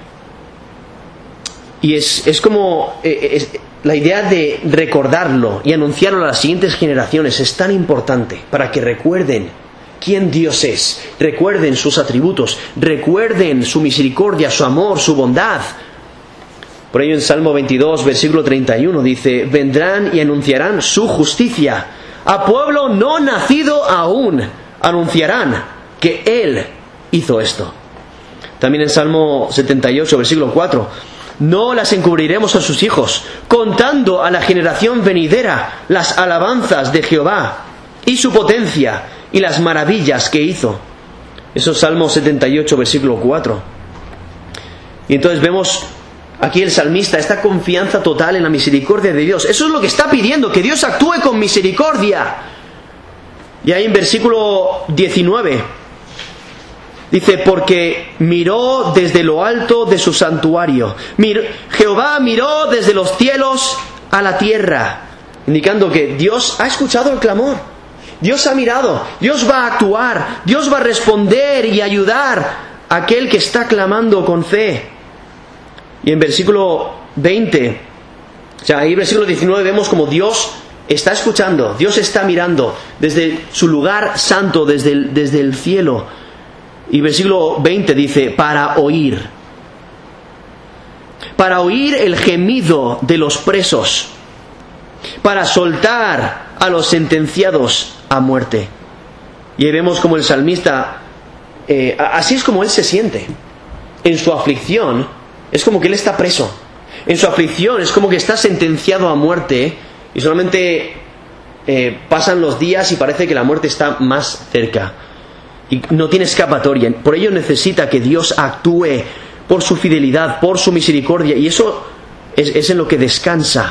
A: Y es como la idea de recordarlo y anunciarlo a las siguientes generaciones es tan importante, para que recuerden quién Dios es, recuerden sus atributos, recuerden su misericordia, su amor, su bondad. Por ello en Salmo 22, versículo 31 dice, vendrán y anunciarán su justicia. A pueblo no nacido aún anunciarán que Él hizo esto. También en Salmo 78, versículo 4, no las encubriremos a sus hijos, contando a la generación venidera las alabanzas de Jehová y su potencia y las maravillas que hizo. Eso es Salmo 78, versículo 4. Y entonces vemos aquí el salmista, esta confianza total en la misericordia de Dios. Eso es lo que está pidiendo, que Dios actúe con misericordia. Y ahí en versículo 19 dice, porque miró desde lo alto de su santuario. Jehová miró desde los cielos a la tierra, indicando que Dios ha escuchado el clamor. Dios ha mirado, Dios va a actuar, Dios va a responder y ayudar a aquel que está clamando con fe. Y en versículo 20, o sea, ahí en versículo 19 vemos como Dios está escuchando, Dios está mirando desde su lugar santo, desde el cielo. Y versículo 20 dice, para oír el gemido de los presos, para soltar a los sentenciados a muerte. Y ahí vemos como el salmista, así es como él se siente. En su aflicción, es como que él está preso. En su aflicción es como que está sentenciado a muerte y solamente pasan los días y parece que la muerte está más cerca. Y no tiene escapatoria. Por ello necesita que Dios actúe por su fidelidad, por su misericordia. Y eso es en lo que descansa.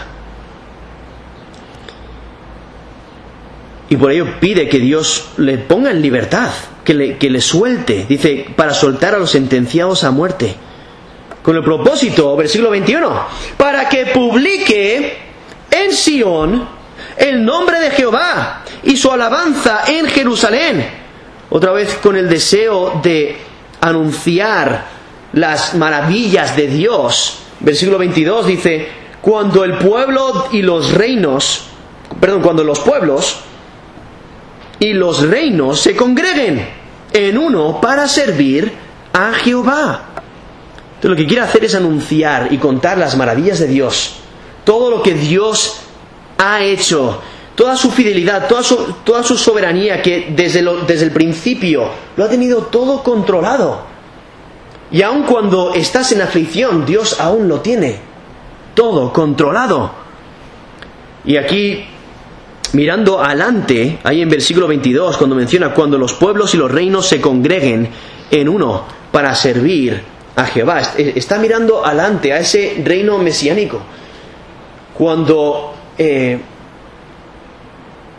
A: Y por ello pide que Dios le ponga en libertad, que le suelte. Dice, para soltar a los sentenciados a muerte. Con el propósito, versículo 21, para que publique en Sión el nombre de Jehová y su alabanza en Jerusalén. Otra vez con el deseo de anunciar las maravillas de Dios. Versículo 22 dice, cuando el pueblo y los reinos, cuando los pueblos y los reinos se congreguen en uno para servir a Jehová. Entonces lo que quiere hacer es anunciar y contar las maravillas de Dios, todo lo que Dios ha hecho, toda su fidelidad, toda su soberanía, que desde el principio lo ha tenido todo controlado. Y aun cuando estás en aflicción, Dios aún lo tiene todo controlado. Y aquí, mirando adelante, ahí en versículo 22, cuando menciona, cuando los pueblos y los reinos se congreguen en uno para servir a Jehová, está mirando adelante a ese reino mesiánico. Cuando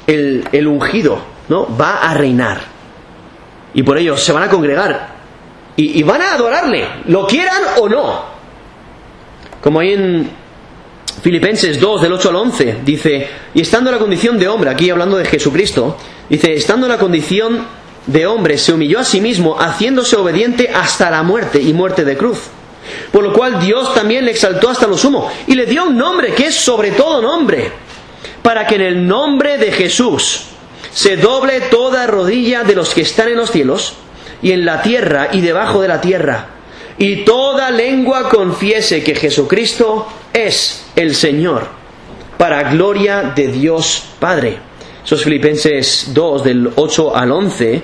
A: el ungido, ¿no? Va a reinar. Y por ello se van a congregar y van a adorarle, lo quieran o no. Como hay en Filipenses 2, del 8 al 11, dice, y estando en la condición de hombre, aquí hablando de Jesucristo, dice, estando en la condición de hombre, se humilló a sí mismo, haciéndose obediente hasta la muerte, y muerte de cruz. Por lo cual Dios también le exaltó hasta lo sumo, y le dio un nombre que es sobre todo nombre, para que en el nombre de Jesús se doble toda rodilla de los que están en los cielos, y en la tierra, y debajo de la tierra, y toda lengua confiese que Jesucristo es el Señor, para gloria de Dios Padre. Esos Filipenses 2, del 8 al 11.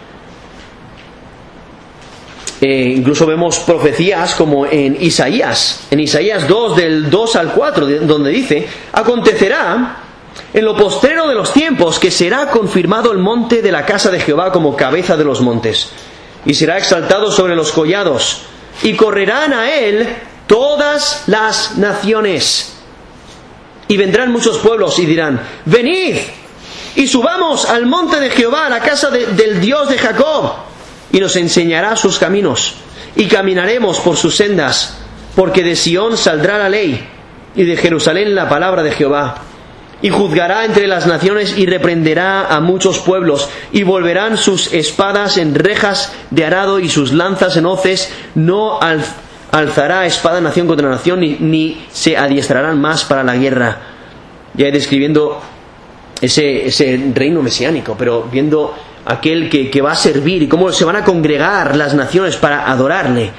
A: Incluso vemos profecías como en Isaías 2, del 2 al 4, donde dice, acontecerá en lo postrero de los tiempos que será confirmado el monte de la casa de Jehová como cabeza de los montes, y será exaltado sobre los collados, y correrán a él todas las naciones. Y vendrán muchos pueblos y dirán, venid y subamos al monte de Jehová, a la casa del Dios de Jacob, y nos enseñará sus caminos, y caminaremos por sus sendas, porque de Sión saldrá la ley, y de Jerusalén la palabra de Jehová. Y juzgará entre las naciones y reprenderá a muchos pueblos, y volverán sus espadas en rejas de arado y sus lanzas en hoces. No alzará espada nación contra nación, ni se adiestrarán más para la guerra. Ya describiendo ese reino mesiánico, pero viendo aquel que va a servir y cómo se van a congregar las naciones para adorarle.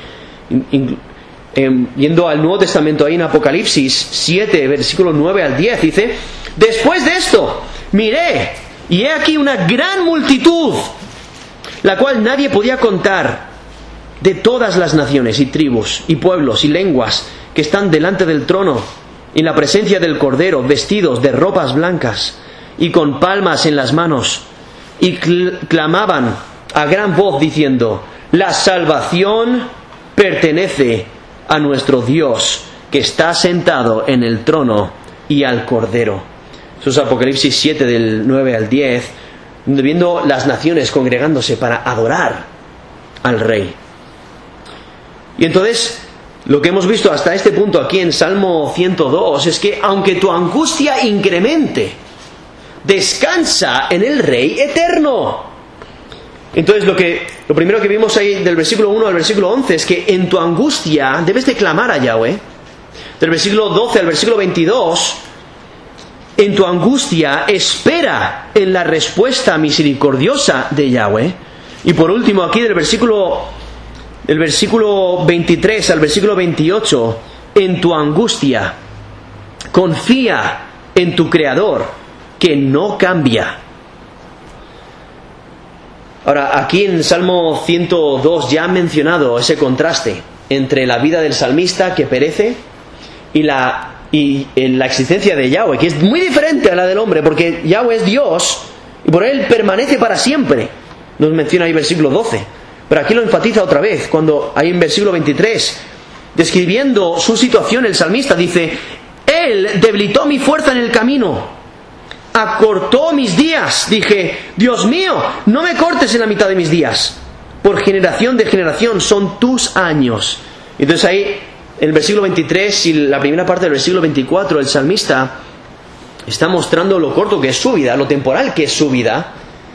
A: Viendo al Nuevo Testamento ahí en Apocalipsis 7, versículo 9 al 10, dice, después de esto miré, y he aquí una gran multitud, la cual nadie podía contar, de todas las naciones y tribus y pueblos y lenguas que están delante del trono, en la presencia del Cordero, vestidos de ropas blancas y con palmas en las manos, y clamaban a gran voz diciendo, la salvación pertenece a nuestro Dios, que está sentado en el trono, y al Cordero. Eso es Apocalipsis 7, del 9 al 10, viendo las naciones congregándose para adorar al Rey. Y entonces, lo que hemos visto hasta este punto aquí en Salmo 102 es que aunque tu angustia incremente, descansa en el Rey eterno. Entonces lo primero que vimos ahí del versículo 1 al versículo 11 es que en tu angustia debes de clamar a Yahweh. Del versículo 12 al versículo 22, en tu angustia espera en la respuesta misericordiosa de Yahweh. Y por último aquí del versículo 23 al versículo 28, en tu angustia confía en tu Creador, que no cambia. Ahora, aquí en Salmo 102 ya han mencionado ese contraste entre la vida del salmista que perece y la existencia de Yahweh, que es muy diferente a la del hombre, porque Yahweh es Dios y por él permanece para siempre. Nos menciona ahí versículo 12, pero aquí lo enfatiza otra vez, cuando ahí en versículo 23, describiendo su situación, el salmista dice, él debilitó mi fuerza en el camino, acortó mis días. Dije, Dios mío, no me cortes en la mitad de mis días. Por generación de generación son tus años. Entonces ahí, en el versículo 23 y la primera parte del versículo 24, el salmista está mostrando lo corto que es su vida, lo temporal que es su vida.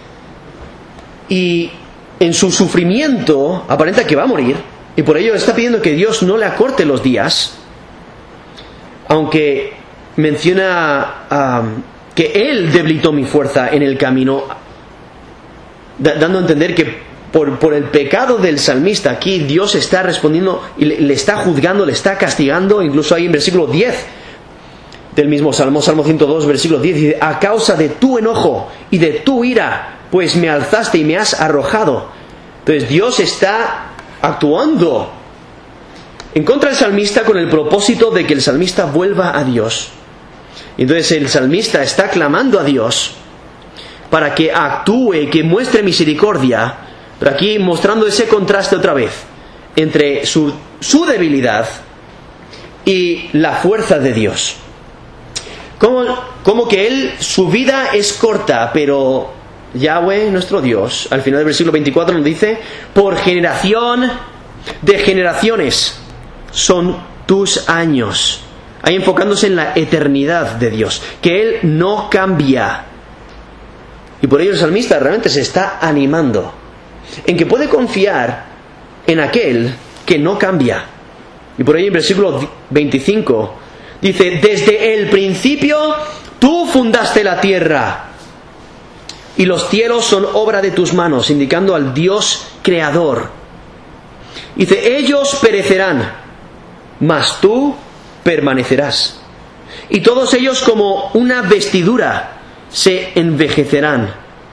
A: Y en su sufrimiento aparenta que va a morir. Y por ello está pidiendo que Dios no le acorte los días. Aunque menciona que Él debilitó mi fuerza en el camino, dando a entender que por el pecado del salmista aquí Dios está respondiendo y le está juzgando, le está castigando. Incluso ahí en versículo 10 del mismo Salmo 102, versículo 10, dice, a causa de tu enojo y de tu ira, pues me alzaste y me has arrojado. Entonces Dios está actuando en contra del salmista con el propósito de que el salmista vuelva a Dios. Entonces el salmista está clamando a Dios para que actúe, que muestre misericordia, pero aquí mostrando ese contraste otra vez entre su debilidad y la fuerza de Dios. como que su vida es corta, pero Yahweh, nuestro Dios, al final del versículo 24 nos dice: por generación de generaciones son tus años. Ahí enfocándose en la eternidad de Dios, que Él no cambia. Y por ello el salmista realmente se está animando en que puede confiar en aquel que no cambia. Y por ello en versículo 25 dice: desde el principio tú fundaste la tierra, y los cielos son obra de tus manos, indicando al Dios creador. Dice: ellos perecerán, mas tú permanecerás. Y todos ellos como una vestidura se envejecerán.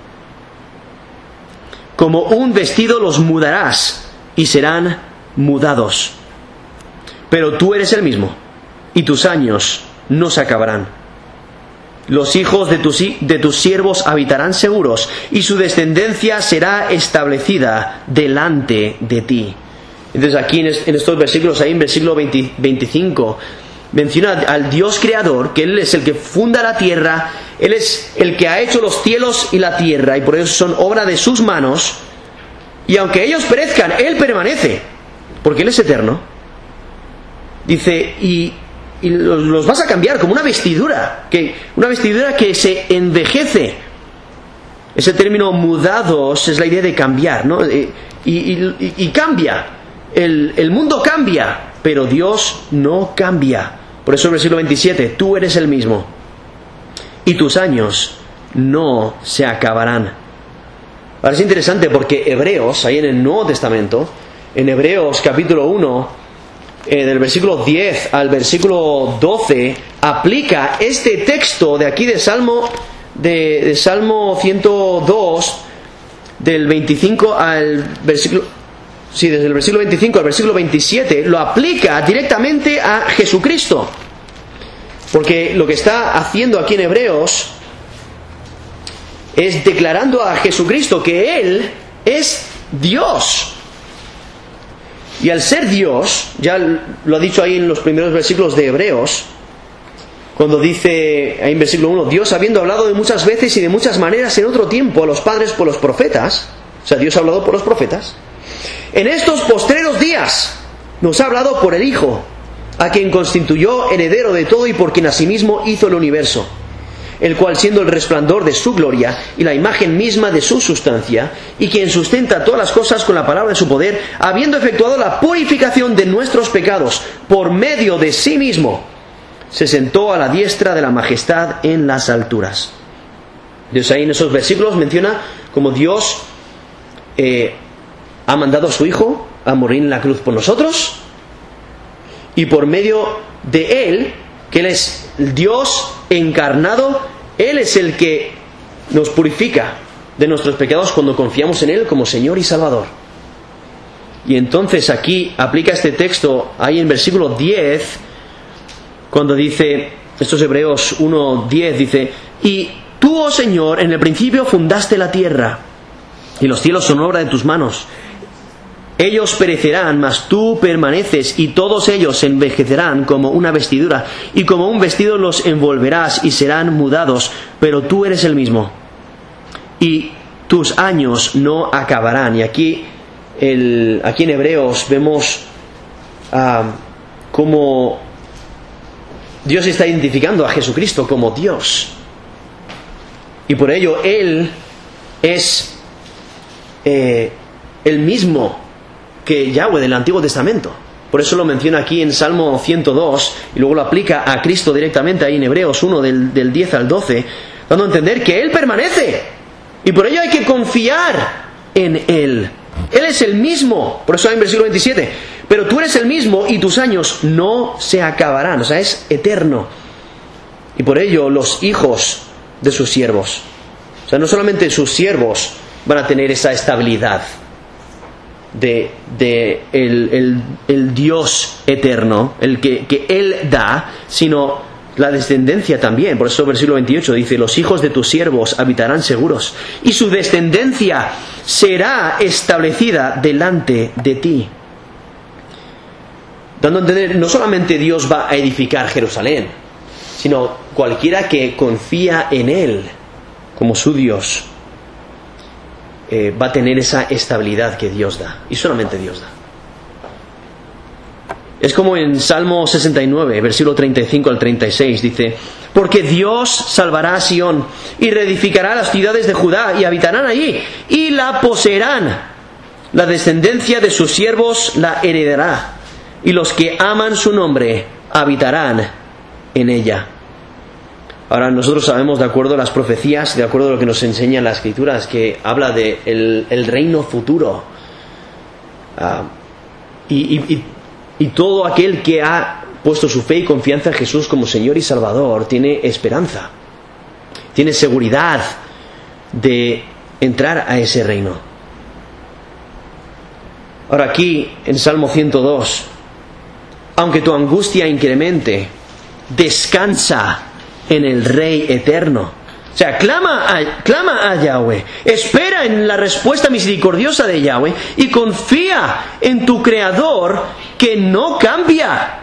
A: Como un vestido los mudarás y serán mudados. Pero tú eres el mismo, y tus años no se acabarán. Los hijos de tus siervos habitarán seguros, y su descendencia será establecida delante de ti. Entonces aquí en estos versículos, ahí en versículo 25, menciona al Dios creador, que Él es el que funda la tierra, Él es el que ha hecho los cielos y la tierra, y por eso son obra de sus manos. Y aunque ellos perezcan, Él permanece, porque Él es eterno. Dice, y los vas a cambiar como una vestidura que se envejece. Ese término mudados es la idea de cambiar, ¿no? Y cambia. El mundo cambia, pero Dios no cambia. Por eso el versículo 27, tú eres el mismo, y tus años no se acabarán. Ahora es interesante porque Hebreos, ahí en el Nuevo Testamento, en Hebreos capítulo 1, del versículo 10 al versículo 12, aplica este texto de aquí de Salmo 102, del 25 al versículo... Sí, desde el versículo 25 al versículo 27, lo aplica directamente a Jesucristo. Porque lo que está haciendo aquí en Hebreos es declarando a Jesucristo que Él es Dios. Y al ser Dios, ya lo ha dicho ahí en los primeros versículos de Hebreos, cuando dice ahí en versículo 1, Dios habiendo hablado de muchas veces y de muchas maneras en otro tiempo a los padres por los profetas, o sea, Dios ha hablado por los profetas, en estos postreros días nos ha hablado por el Hijo, a quien constituyó heredero de todo y por quien asimismo hizo el universo, el cual siendo el resplandor de su gloria y la imagen misma de su sustancia, y quien sustenta todas las cosas con la palabra de su poder, habiendo efectuado la purificación de nuestros pecados por medio de sí mismo, se sentó a la diestra de la majestad en las alturas. Dios ahí en esos versículos menciona como Dios ha mandado a su Hijo a morir en la cruz por nosotros, y por medio de Él, que Él es Dios encarnado, Él es el que nos purifica de nuestros pecados cuando confiamos en Él como Señor y Salvador. Y entonces aquí aplica este texto ahí en versículo 10, cuando dice, estos Hebreos 1:10, dice: y tú, oh Señor, en el principio fundaste la tierra, y los cielos son obra de tus manos. Ellos perecerán, mas tú permaneces, y todos ellos se envejecerán como una vestidura, y como un vestido los envolverás y serán mudados, pero tú eres el mismo, y tus años no acabarán. Y aquí en Hebreos vemos cómo Dios está identificando a Jesucristo como Dios, y por ello Él es el mismo que Yahweh del Antiguo Testamento. Por eso lo menciona aquí en Salmo 102 y luego lo aplica a Cristo directamente ahí en Hebreos 1 del 10 al 12, dando a entender que Él permanece, y por ello hay que confiar en Él. Él es el mismo. Por eso hay en versículo 27, pero tú eres el mismo y tus años no se acabarán, o sea, es eterno. Y por ello los hijos de sus siervos, o sea, no solamente sus siervos van a tener esa estabilidad de el Dios eterno, el que Él da, sino la descendencia también. Por eso el versículo 28 dice: los hijos de tus siervos habitarán seguros, y su descendencia será establecida delante de ti. Dando a entender, no solamente Dios va a edificar Jerusalén, sino cualquiera que confía en Él como su Dios, va a tener esa estabilidad que Dios da, y solamente Dios da. Es como en Salmo 69, versículo 35 al 36, dice: porque Dios salvará a Sión y reedificará las ciudades de Judá, y habitarán allí y la poseerán. La descendencia de sus siervos la heredará, y los que aman su nombre habitarán en ella. Ahora, nosotros sabemos, de acuerdo a las profecías, de acuerdo a lo que nos enseñan las Escrituras, que habla de el reino futuro. Y todo aquel que ha puesto su fe y confianza en Jesús como Señor y Salvador tiene esperanza, tiene seguridad de entrar a ese reino. Ahora, aquí en Salmo 102, aunque tu angustia incremente, descansa en el Rey eterno. O sea, clama a Yahweh, espera en la respuesta misericordiosa de Yahweh y confía en tu Creador que no cambia.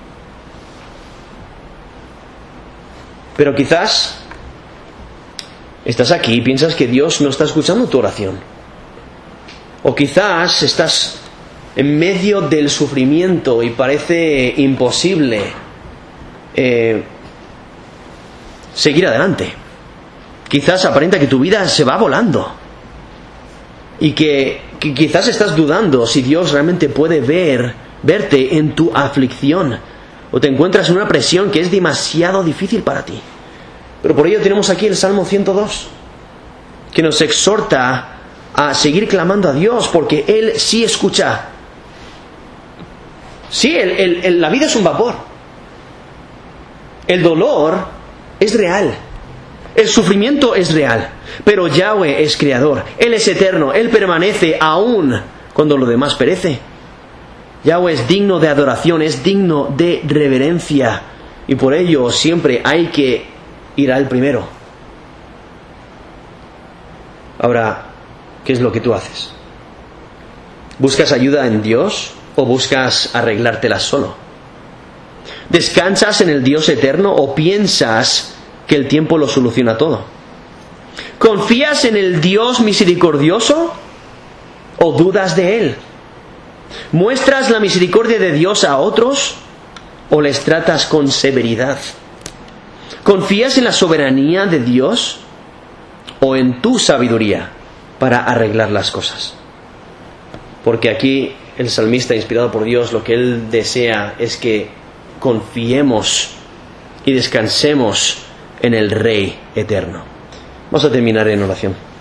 A: Pero quizás estás aquí y piensas que Dios no está escuchando tu oración. O quizás estás en medio del sufrimiento y parece imposible seguir adelante. Quizás aparenta que tu vida se va volando y que quizás estás dudando si Dios realmente puede verte en tu aflicción, o te encuentras en una presión que es demasiado difícil para ti. Pero por ello tenemos aquí el Salmo 102, que nos exhorta a seguir clamando a Dios, porque Él sí escucha. Sí, la vida es un vapor. El dolor es real. El sufrimiento es real. Pero Yahweh es creador. Él es eterno. Él permanece aún cuando lo demás perece. Yahweh es digno de adoración, es digno de reverencia. Y por ello siempre hay que ir a Él primero. Ahora, ¿qué es lo que tú haces? ¿Buscas ayuda en Dios o buscas arreglártelas solo? ¿Descansas en el Dios eterno o piensas que el tiempo lo soluciona todo? ¿Confías en el Dios misericordioso o dudas de Él? ¿Muestras la misericordia de Dios a otros o les tratas con severidad? ¿Confías en la soberanía de Dios o en tu sabiduría para arreglar las cosas? Porque aquí el salmista, inspirado por Dios, lo que él desea es que confiemos y descansemos en el Rey eterno. Vamos a terminar en oración.